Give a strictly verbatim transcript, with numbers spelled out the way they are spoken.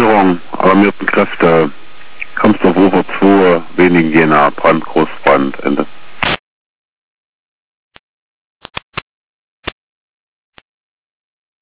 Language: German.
Evakuierung alarmierten Kräfte Kampfstoff Ufer zwei, Wenigen Jena, Brand, Großbrand, Ende.